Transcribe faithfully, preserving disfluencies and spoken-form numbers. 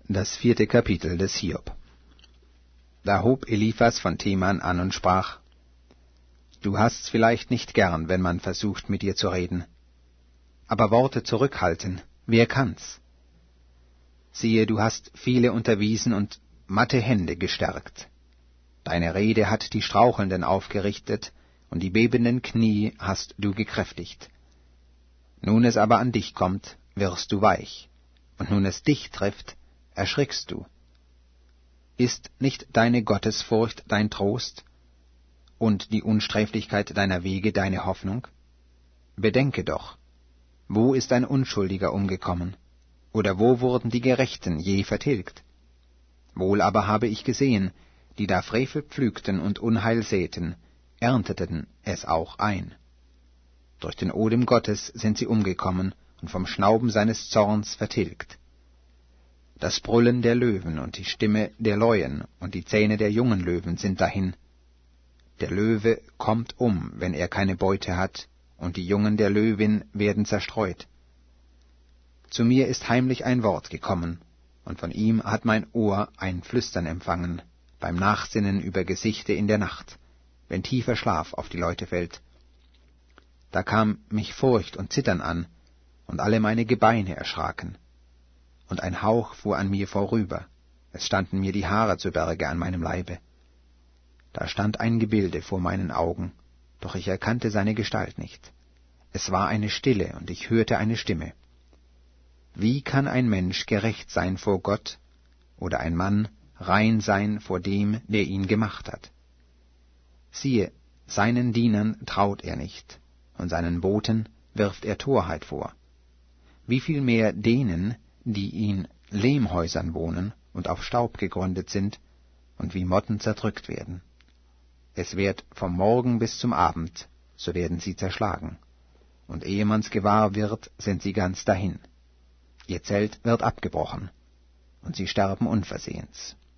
Das vierte Kapitel des Hiob. Da hob Eliphas von Teman an und sprach: Du hast's vielleicht nicht gern, wenn man versucht, mit dir zu reden. Aber Worte zurückhalten, wer kann's? Siehe, du hast viele unterwiesen und matte Hände gestärkt. Deine Rede hat die Strauchelnden aufgerichtet, und die bebenden Knie hast du gekräftigt. Nun es aber an dich kommt, wirst du weich, und nun es dich trifft, erschrickst du. Ist nicht deine Gottesfurcht dein Trost und die Unsträflichkeit deiner Wege deine Hoffnung? Bedenke doch, wo ist ein Unschuldiger umgekommen, oder wo wurden die Gerechten je vertilgt? Wohl aber habe ich gesehen, die da Frevel pflügten und Unheil säten, ernteten es auch ein. Durch den Odem Gottes sind sie umgekommen und vom Schnauben seines Zorns vertilgt. Das Brüllen der Löwen und die Stimme der Leuen und die Zähne der jungen Löwen sind dahin. Der Löwe kommt um, wenn er keine Beute hat, und die Jungen der Löwin werden zerstreut. Zu mir ist heimlich ein Wort gekommen, und von ihm hat mein Ohr ein Flüstern empfangen, beim Nachsinnen über Gesichte in der Nacht, wenn tiefer Schlaf auf die Leute fällt. Da kam mich Furcht und Zittern an, und alle meine Gebeine erschraken. Und ein Hauch fuhr an mir vorüber, es standen mir die Haare zu Berge an meinem Leibe. Da stand ein Gebilde vor meinen Augen, doch ich erkannte seine Gestalt nicht. Es war eine Stille, und ich hörte eine Stimme. Wie kann ein Mensch gerecht sein vor Gott, oder ein Mann rein sein vor dem, der ihn gemacht hat? Siehe, seinen Dienern traut er nicht, und seinen Boten wirft er Torheit vor. Wie viel mehr denen, die in Lehmhäusern wohnen und auf Staub gegründet sind und wie Motten zerdrückt werden. Es währt vom Morgen bis zum Abend, so werden sie zerschlagen, und ehe man's gewahr wird, sind sie ganz dahin. Ihr Zelt wird abgebrochen, und sie sterben unversehens.